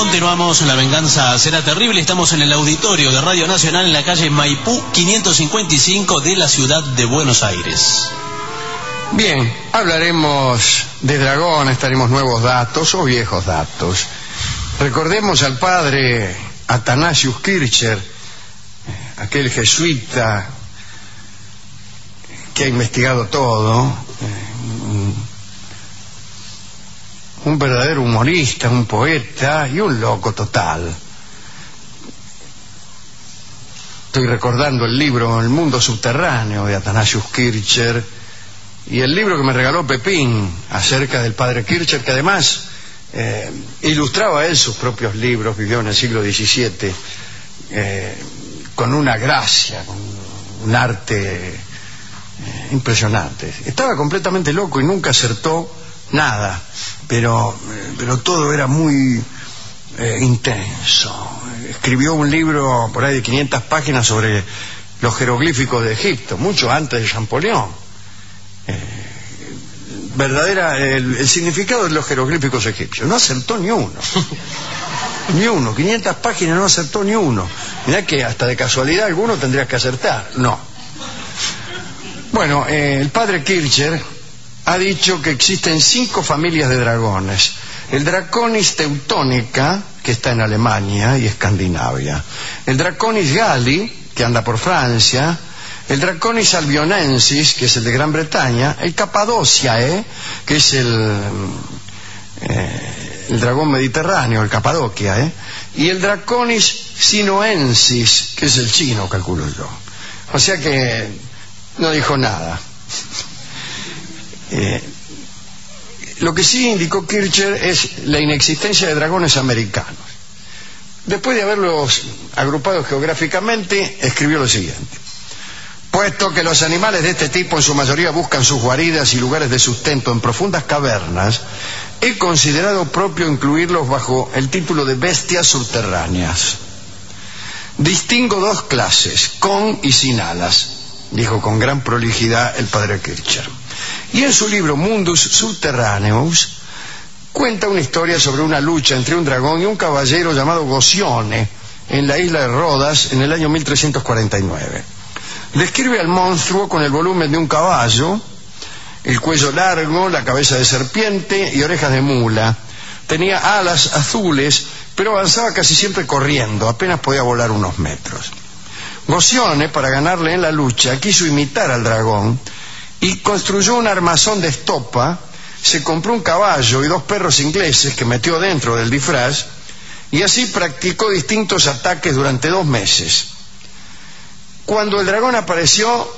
Continuamos, La venganza será terrible. Estamos en el auditorio de Radio Nacional en la calle Maipú 555 de la ciudad de Buenos Aires. Bien, hablaremos de dragones, estaremos nuevos datos o viejos datos. Recordemos al padre Athanasius Kircher, aquel jesuita que ha investigado todo, un verdadero humorista, un poeta y un loco total. Estoy recordando el libro El mundo subterráneo de Athanasius Kircher y el libro que me regaló Pepín acerca del padre Kircher, que además ilustraba él sus propios libros, vivió en el siglo XVII, con una gracia, con un arte impresionante. Estaba completamente loco y nunca acertó nada, pero todo era muy intenso. Escribió un libro por ahí de 500 páginas sobre los jeroglíficos de Egipto, mucho antes de Champollion. El significado de los jeroglíficos egipcios. No acertó ni uno. Ni uno. 500 páginas, no acertó ni uno. Mirá que hasta de casualidad alguno tendrías que acertar. No. Bueno, el padre Kircher ha dicho que existen 5 familias de dragones. El Draconis teutónica, que está en Alemania y Escandinavia. El Draconis galli, que anda por Francia. El Draconis albionensis, que es el de Gran Bretaña. El Cappadociae, que es el dragón mediterráneo, el Capadocia, y el Draconis sinoensis, que es el chino, calculo yo. O sea que no dijo nada. Lo que sí indicó Kircher es la inexistencia de dragones americanos. Después de haberlos agrupado geográficamente, escribió lo siguiente: puesto que los animales de este tipo en su mayoría buscan sus guaridas y lugares de sustento en profundas cavernas, he considerado propio incluirlos bajo el título de bestias subterráneas. Distingo 2 clases, con y sin alas, dijo con gran prolijidad el padre Kircher. Y en su libro Mundus Subterraneus cuenta una historia sobre una lucha entre un dragón y un caballero llamado Gocione en la isla de Rodas en el año 1349. Describe al monstruo con el volumen de un caballo, el cuello largo, la cabeza de serpiente y orejas de mula. Tenía alas azules, pero avanzaba casi siempre corriendo, apenas podía volar unos metros. Gocione, para ganarle en la lucha, quiso imitar al dragón y construyó un armazón de estopa, se compró un caballo y 2 perros ingleses que metió dentro del disfraz, y así practicó distintos ataques durante 2 meses. Cuando el dragón apareció,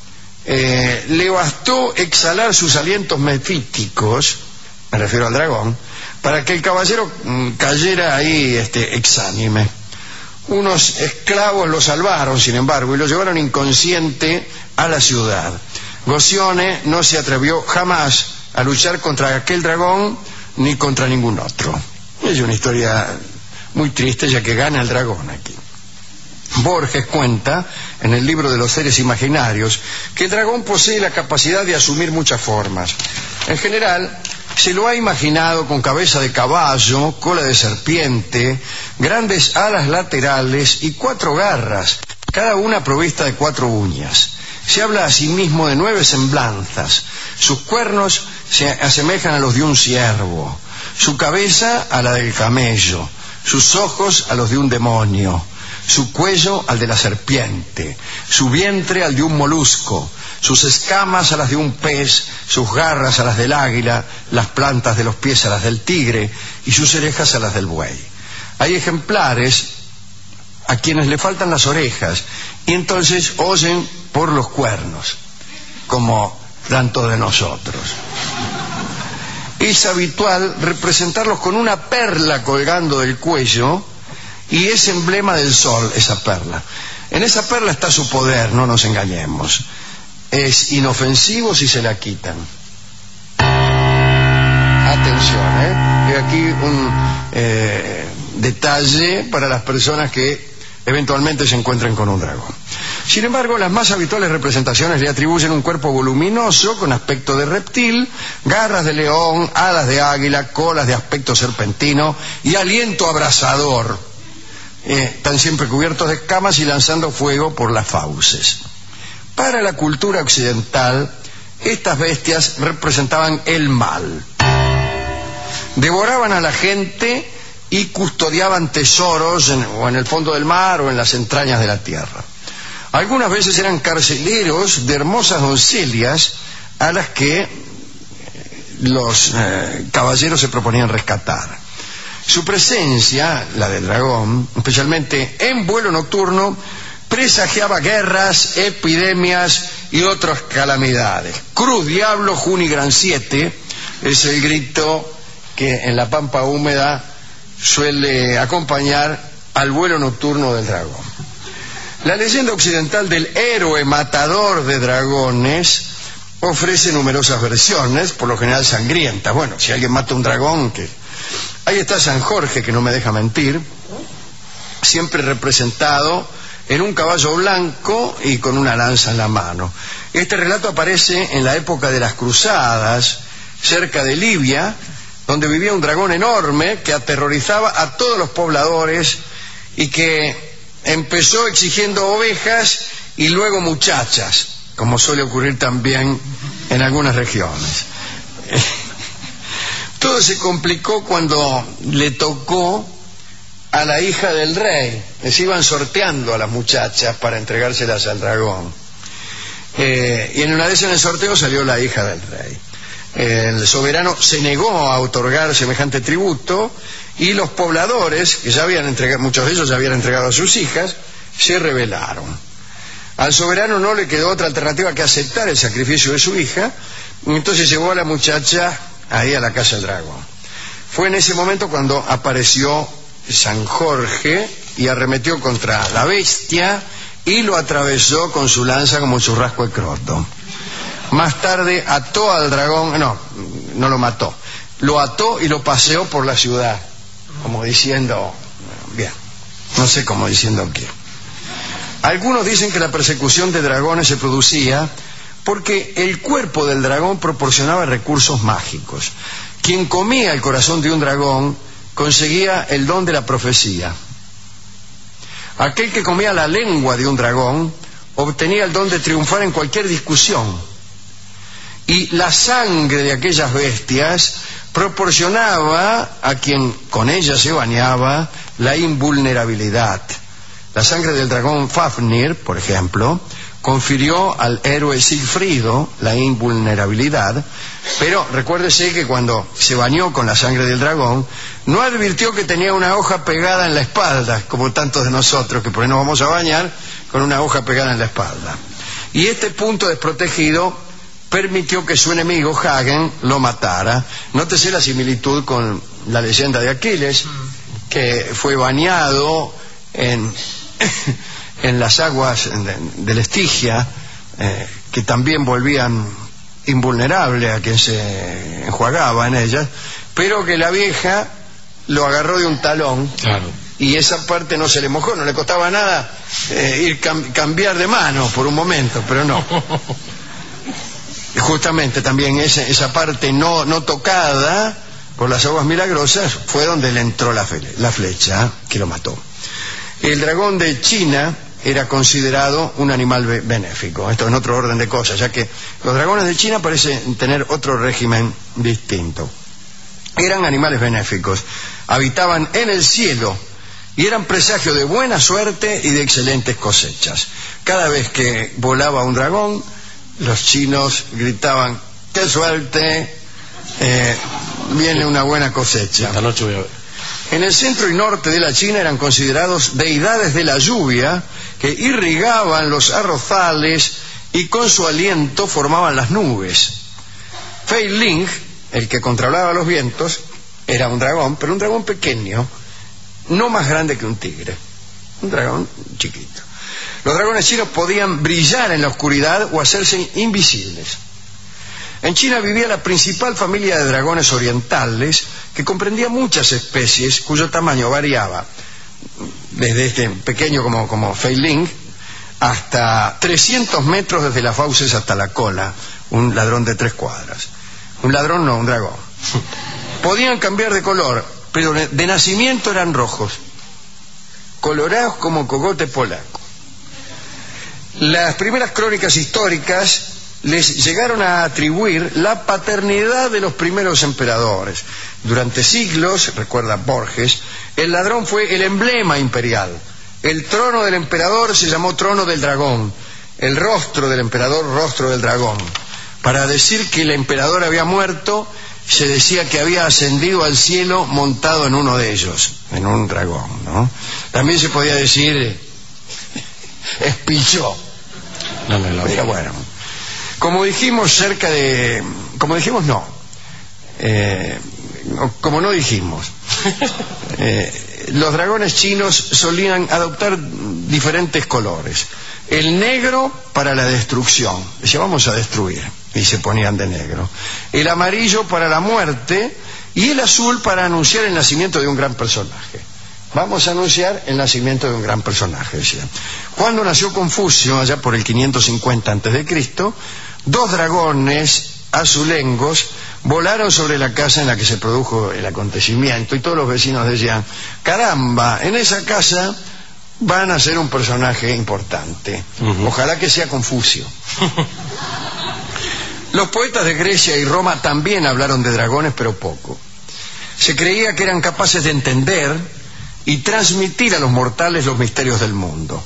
le bastó exhalar sus alientos mefíticos, me refiero al dragón, para que el caballero cayera ahí exánime. Unos esclavos lo salvaron, sin embargo, y lo llevaron inconsciente a la ciudad. Gocione no se atrevió jamás a luchar contra aquel dragón ni contra ningún otro. Es una historia muy triste, ya que gana el dragón aquí. Borges cuenta, en el libro de los seres imaginarios, que el dragón posee la capacidad de asumir muchas formas. En general, se lo ha imaginado con cabeza de caballo, cola de serpiente, grandes alas laterales y 4 garras, cada una provista de 4 uñas. Se habla asimismo de 9 semblanzas. Sus cuernos se asemejan a los de un ciervo, su cabeza a la del camello, sus ojos a los de un demonio, su cuello al de la serpiente, su vientre al de un molusco, sus escamas a las de un pez, sus garras a las del águila, las plantas de los pies a las del tigre y sus orejas a las del buey. Hay ejemplares a quienes le faltan las orejas y entonces oyen por los cuernos, como tanto de nosotros. Es habitual representarlos con una perla colgando del cuello, y es emblema del sol esa perla. En esa perla está su poder, no nos engañemos. Es inofensivo si se la quitan. Atención, y aquí un detalle para las personas que eventualmente se encuentren con un dragón. Sin embargo, las más habituales representaciones le atribuyen un cuerpo voluminoso con aspecto de reptil, garras de león, alas de águila, colas de aspecto serpentino y aliento abrasador. Están siempre cubiertos de escamas y lanzando fuego por las fauces. Para la cultura occidental, estas bestias representaban el mal. Devoraban a la gente y custodiaban tesoros o en el fondo del mar o en las entrañas de la tierra. Algunas veces eran carceleros de hermosas doncellas a las que los caballeros se proponían rescatar. Su presencia, la del dragón, especialmente en vuelo nocturno, presagiaba guerras, epidemias y otras calamidades. Cruz, diablo, juni, gran siete es el grito que en la pampa húmeda suele acompañar al vuelo nocturno del dragón. La leyenda occidental del héroe matador de dragones ofrece numerosas versiones, por lo general sangrientas. Bueno, si alguien mata un dragón, ahí está San Jorge, que no me deja mentir, siempre representado en un caballo blanco y con una lanza en la mano. Este relato aparece en la época de las cruzadas, cerca de Libia, donde vivía un dragón enorme que aterrorizaba a todos los pobladores y que empezó exigiendo ovejas y luego muchachas, como suele ocurrir también en algunas regiones. Todo se complicó cuando le tocó a la hija del rey. Les iban sorteando a las muchachas para entregárselas al dragón. Y en una vez en el sorteo salió la hija del rey. El soberano se negó a otorgar semejante tributo y los pobladores, que ya habían entregado, muchos de ellos ya habían entregado a sus hijas, se rebelaron. Al soberano no le quedó otra alternativa que aceptar el sacrificio de su hija, y entonces llevó a la muchacha ahí a la casa del dragón. Fue en ese momento cuando apareció San Jorge y arremetió contra la bestia y lo atravesó con su lanza como un churrasco de croto. Más tarde ató al dragón, no lo mató, lo ató y lo paseó por la ciudad, como diciendo, bien, no sé cómo diciendo qué. Algunos dicen que la persecución de dragones se producía porque el cuerpo del dragón proporcionaba recursos mágicos. Quien comía el corazón de un dragón conseguía el don de la profecía. Aquel que comía la lengua de un dragón obtenía el don de triunfar en cualquier discusión. Y la sangre de aquellas bestias proporcionaba a quien con ella se bañaba la invulnerabilidad. La sangre del dragón Fafnir, por ejemplo, confirió al héroe Sigfrido la invulnerabilidad, pero recuérdese que cuando se bañó con la sangre del dragón, no advirtió que tenía una hoja pegada en la espalda, como tantos de nosotros, que por ahí nos vamos a bañar con una hoja pegada en la espalda. Y este punto desprotegido permitió que su enemigo, Hagen, lo matara. Nótese la similitud con la leyenda de Aquiles, que fue bañado en las aguas del Estigia, que también volvían invulnerable a quien se enjuagaba en ellas, pero que la vieja lo agarró de un talón. Claro. Y esa parte no se le mojó, no le costaba nada cambiar de mano por un momento, pero no. Justamente también esa parte no tocada por las aguas milagrosas fue donde le entró la flecha que lo mató. El dragón de China era considerado un animal benéfico. Esto en otro orden de cosas, ya que los dragones de China parecen tener otro régimen distinto. Eran animales benéficos, habitaban en el cielo y eran presagio de buena suerte y de excelentes cosechas. Cada vez que volaba un dragón, los chinos gritaban, ¡qué suerte! Viene una buena cosecha. Esta noche voy a ver. En el centro y norte de la China eran considerados deidades de la lluvia que irrigaban los arrozales y con su aliento formaban las nubes. Fei Ling, el que controlaba los vientos, era un dragón, pero un dragón pequeño, no más grande que un tigre, un dragón chiquito. Los dragones chinos podían brillar en la oscuridad o hacerse invisibles. En China vivía la principal familia de dragones orientales, que comprendía muchas especies cuyo tamaño variaba desde este pequeño como Feiling hasta 300 metros desde las fauces hasta la cola, un ladrón de 3 cuadras. Un ladrón no, un dragón. Podían cambiar de color, pero de nacimiento eran rojos, colorados como cogote polaco. Las primeras crónicas históricas les llegaron a atribuir la paternidad de los primeros emperadores. Durante siglos, recuerda Borges, el ladrón fue el emblema imperial. El trono del emperador se llamó trono del dragón, el rostro del emperador, rostro del dragón. Para decir que el emperador había muerto, se decía que había ascendido al cielo montado en uno de ellos, en un dragón, ¿no? También se podía decir espichó. Pero bueno, como dijimos los dragones chinos solían adoptar diferentes colores. El negro para la destrucción, decía vamos a destruir, y se ponían de negro. El amarillo para la muerte y el azul para anunciar el nacimiento de un gran personaje. Vamos a anunciar el nacimiento de un gran personaje, decía. Cuando nació Confucio, allá por el 550 a.C., 2 dragones azulengos volaron sobre la casa en la que se produjo el acontecimiento y todos los vecinos decían, caramba, en esa casa van a ser un personaje importante. Ojalá que sea Confucio. Los poetas de Grecia y Roma también hablaron de dragones, pero poco. Se creía que eran capaces de entender y transmitir a los mortales los misterios del mundo.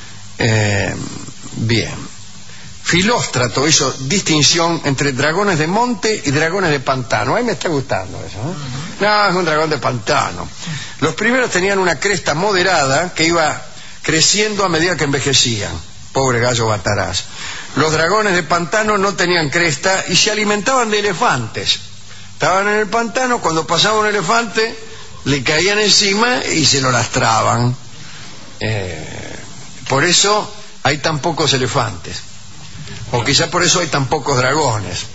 Bien. Filóstrato hizo distinción entre dragones de monte y dragones de pantano. Ahí me está gustando eso, ¿eh? No, es un dragón de pantano. Los primeros tenían una cresta moderada que iba creciendo a medida que envejecían. Pobre gallo Bataraz. Los dragones de pantano no tenían cresta y se alimentaban de elefantes. Estaban en el pantano, cuando pasaba un elefante le caían encima y se lo lastraban. Por eso hay tan pocos elefantes. O quizá por eso hay tan pocos dragones.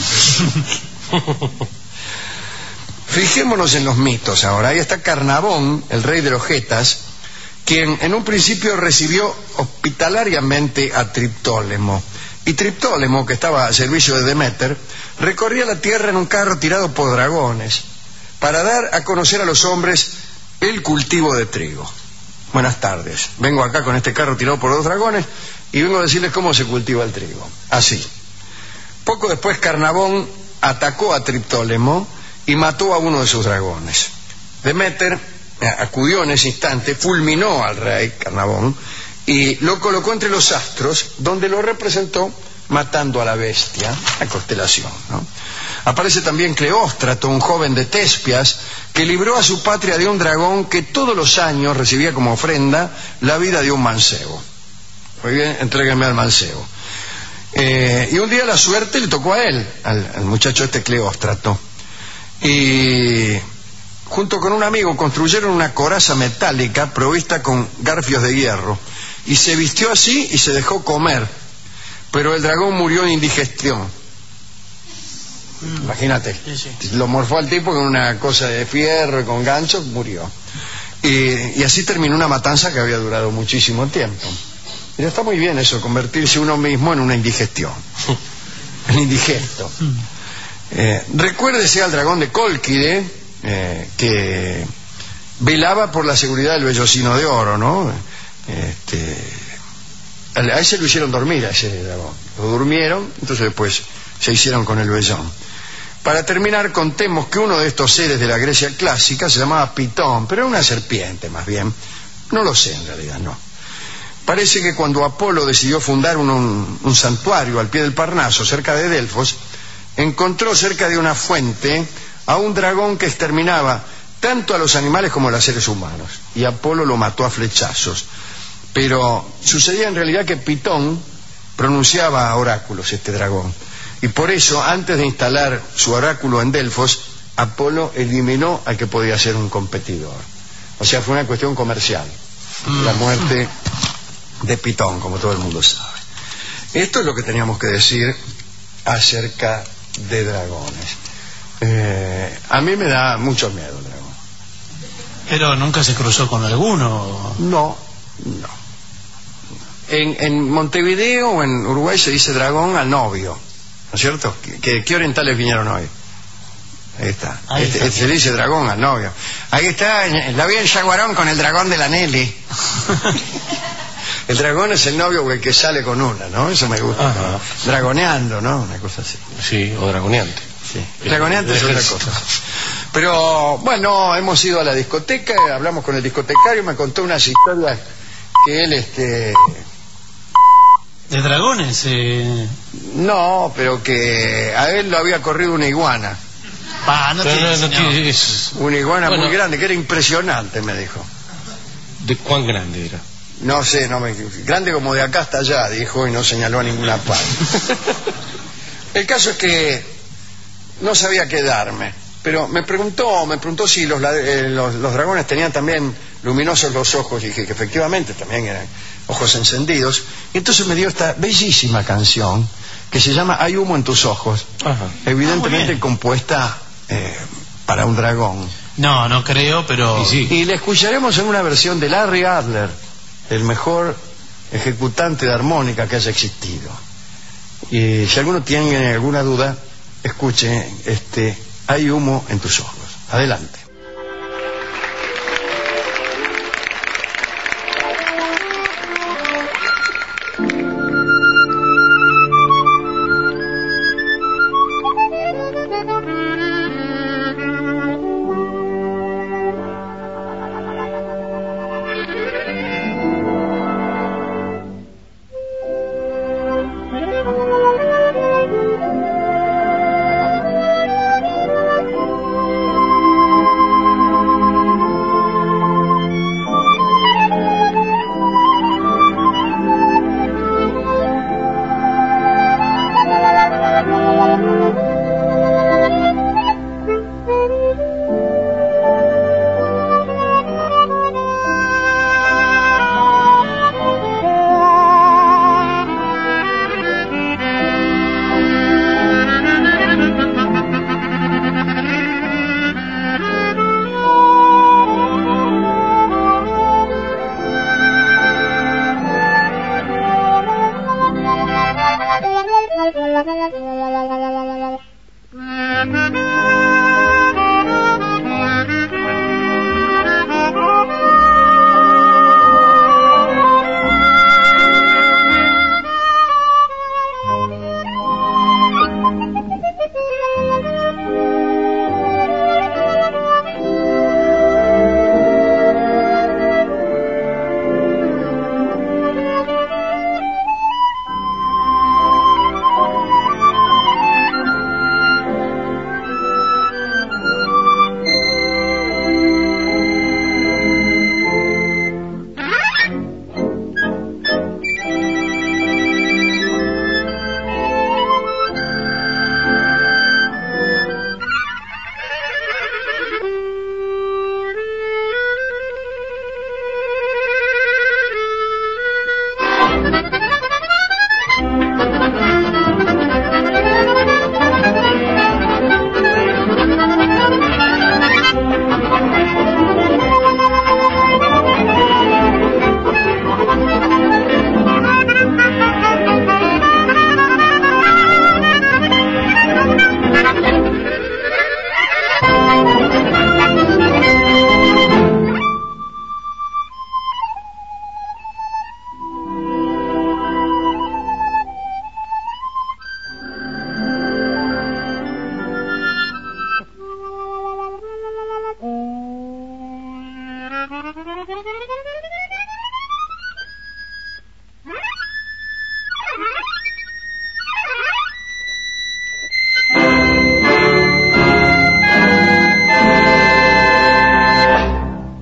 Fijémonos en los mitos ahora. Ahí está Carnavón, el rey de los Getas, quien en un principio recibió hospitalariamente a Triptólemo. Y Triptólemo, que estaba al servicio de Deméter, recorría la tierra en un carro tirado por dragones para dar a conocer a los hombres el cultivo de trigo. Buenas tardes. Vengo acá con este carro tirado por 2 dragones y vengo a decirles cómo se cultiva el trigo. Así. Poco después Carnavón atacó a Triptólemo y mató a uno de sus dragones. Deméter acudió en ese instante, fulminó al rey Carnavón y lo colocó entre los astros, donde lo representó matando a la bestia, la constelación, ¿no? Aparece también Cleóstrato, un joven de Tespias, que libró a su patria de un dragón que todos los años recibía como ofrenda la vida de un mancebo. Muy bien, entréguenme al mancebo. Y un día la suerte le tocó a él, al muchacho este Cleóstrato. Y junto con un amigo construyeron una coraza metálica provista con garfios de hierro. Y se vistió así y se dejó comer. Pero el dragón murió de indigestión. Imagínate, lo morfó al tipo con una cosa de fierro y con ganchos, murió. Y así terminó una matanza que había durado muchísimo tiempo. Y está muy bien eso, convertirse uno mismo en una indigestión. El indigesto. Recuérdese al dragón de Cólquide, que velaba por la seguridad del vellocino de oro, ¿no? A ese lo hicieron dormir, a ese dragón. Lo durmieron, entonces después se hicieron con el vellón. Para terminar, contemos que uno de estos seres de la Grecia clásica se llamaba Pitón, pero era una serpiente más bien. No lo sé en realidad, no. Parece que cuando Apolo decidió fundar un santuario al pie del Parnaso, cerca de Delfos, encontró cerca de una fuente a un dragón que exterminaba tanto a los animales como a los seres humanos. Y Apolo lo mató a flechazos. Pero sucedía en realidad que Pitón pronunciaba oráculos, este dragón. Y por eso, antes de instalar su oráculo en Delfos, Apolo eliminó al que podía ser un competidor. O sea, fue una cuestión comercial. La muerte de Pitón, como todo el mundo sabe. Esto es lo que teníamos que decir acerca de dragones. A mí me da mucho miedo el dragón. Pero nunca se cruzó con alguno. No. En Montevideo o en Uruguay se dice dragón al novio, ¿no es cierto? ¿Qué orientales vinieron hoy? Ahí está. Se dice dragón al novio. Ahí está, la vi en Yaguarón con el dragón de la Nelly. El dragón es el novio el que sale con una, ¿no? Eso me gusta. Ajá. Dragoneando, ¿no? Una cosa así. Sí, o dragoneante. Sí. Dragoneante es otra cosa. Pero, bueno, hemos ido a la discoteca, hablamos con el discotecario, me contó unas historias que él, ¿De dragones? No, pero que a él lo había corrido una iguana. No tiene, Una iguana muy grande, que era impresionante, me dijo. ¿De cuán grande era? No sé, grande como de acá hasta allá, dijo, y no señaló a ninguna parte. El caso es que no sabía qué darme, pero me preguntó si los dragones tenían también luminosos los ojos, y dije que efectivamente también eran ojos encendidos, y entonces me dio esta bellísima canción que se llama Hay humo en tus ojos. Ajá. Evidentemente compuesta para un dragón. No creo, pero... Y la escucharemos en una versión de Larry Adler, el mejor ejecutante de armónica que haya existido. Y si alguno tiene alguna duda, escuche Hay humo en tus ojos. Adelante.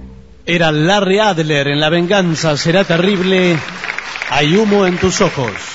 Era Larry Adler en La venganza será terrible. Hay humo en tus ojos.